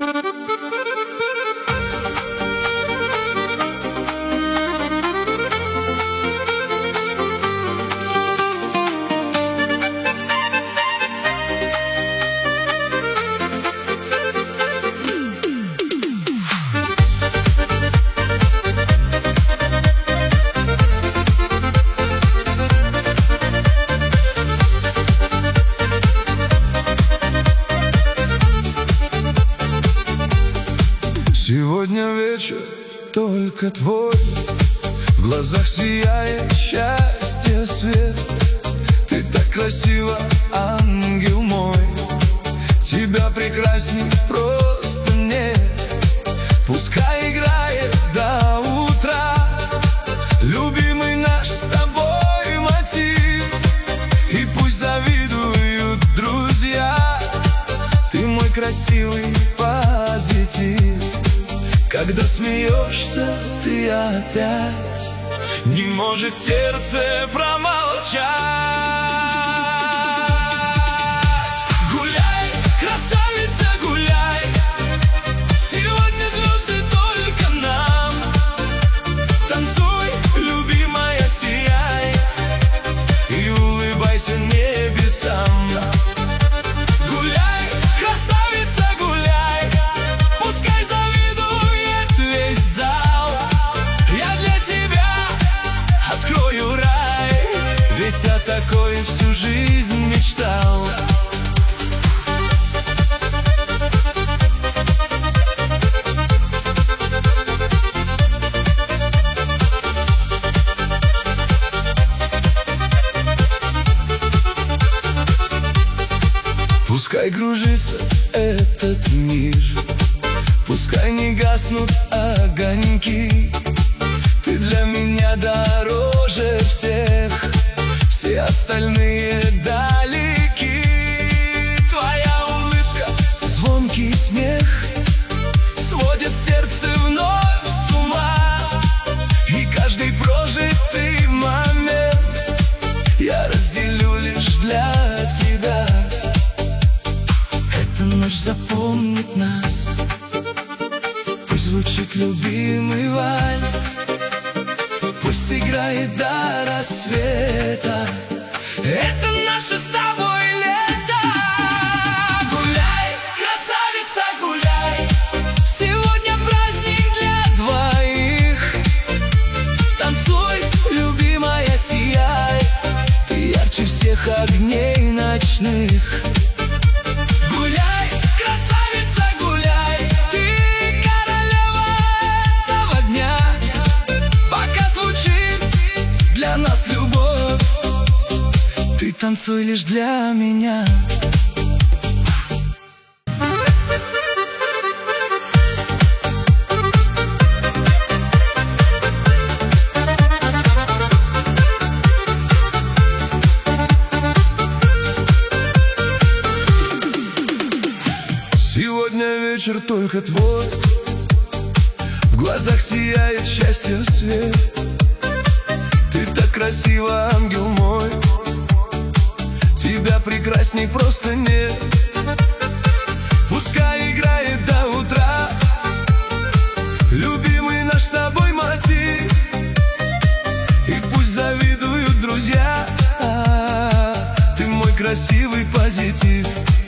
Сегодня вечер только твой, в глазах сияет счастье свет. Ты так красива, ангел мой, тебя прекрасней просто нет. Пускай играет до утра любимый наш с тобой мотив, и пусть завидуют друзья, ты мой красивый позитив. Когда смеешься, ты опять не может сердце промолчать. Гуляй, красавица, гуляй, сегодня звезды только нам. Танцуй, любимая, сияй и улыбайся небесам. Гуляй, красавица, гуляй, пускай завидует весь зал. Я для тебя открою рай, ведь о такой всю жизнь мечтал. Пускай кружится этот мир, пускай не гаснут огоньки. Ты для меня дороже всех, все остальные далеки. Твоя улыбка, звонкий смех сводит сердце вновь с ума, и каждый прожитый момент я разделю лишь для тебя. Эта ночь запомнит нас, пусть звучит любимый вальс, пусть играет до рассвета. Это наше с тобой лето. Гуляй, красавица, гуляй, сегодня праздник для двоих. Танцуй, любимая, сияй, ты ярче всех огней ночных. Гуляй, красавица, гуляй, ты королева этого дня. Пока звучит для нас любовь, ты танцуй лишь для меня. Сегодня вечер только твой, в глазах сияет счастье свет. Ты так красива, ангел мой, тебя прекрасней просто нет. Пускай играет до утра любимый наш с тобой мотив, и пусть завидуют друзья, ты мой красивый позитив.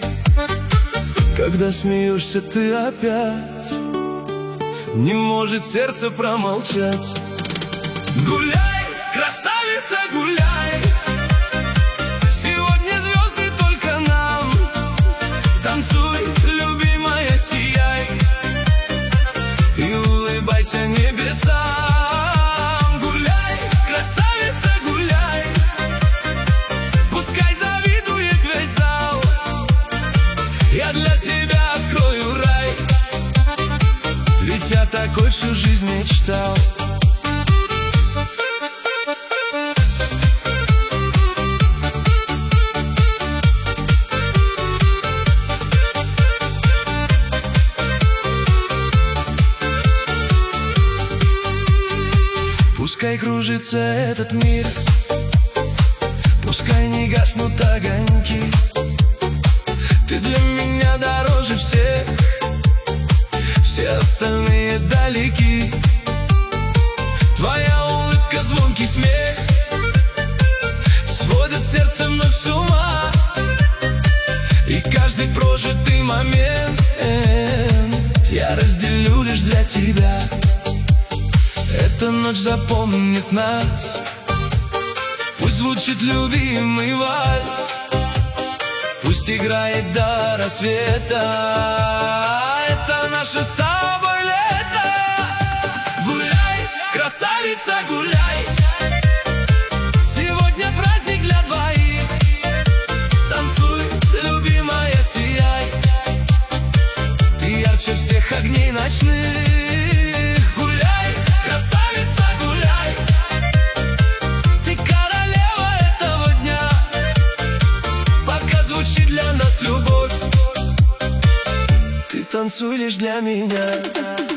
Когда смеешься, ты опять не может сердце промолчать. Гуляй, красавица, гуляй, сегодня звезды только нам. Танцуй, любимая, сияй и улыбайся небесам. Гуляй, красавица, гуляй, пускай завидует весь зал. Я для тебя открою рай, ведь я такой всю жизнь мечтал. Пускай кружится этот мир, пускай не гаснут огоньки. Ты для меня дороже всех, все остальные далеки. Твоя улыбка, звонкий смех сводит сердце вновь с ума. И каждый прожитый момент я разделю лишь для тебя. Эта ночь запомнит нас, пусть звучит любимый вальс, пусть играет до рассвета. Это наше с тобой лето. Гуляй, красавица, гуляй, сегодня праздник для двоих. Танцуй, любимая, сияй, ты ярче всех огней ночных. Гуляй, красавица, гуляй, ты королева этого дня. Пока звучит для нас любовь, ты танцуй лишь для меня.